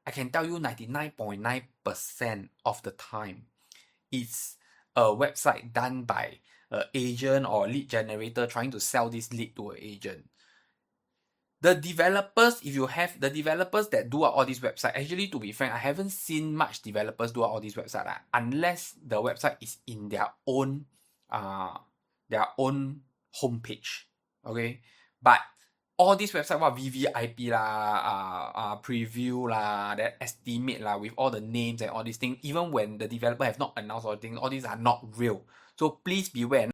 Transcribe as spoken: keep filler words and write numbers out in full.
I can tell you ninety-nine point nine percent of the time, it's a website done by an agent or lead generator trying to sell this lead to an agent. The developers, if you have the developers that do all these websites, actually to be frank, I haven't seen much developers do all these websites uh, unless the website is in their own uh their own homepage. Okay, but all these websites, what V V I P lah, uh, uh, preview lah, that estimate lah, with all the names and all these things, even when the developer have not announced all things, all these are not real. So please beware.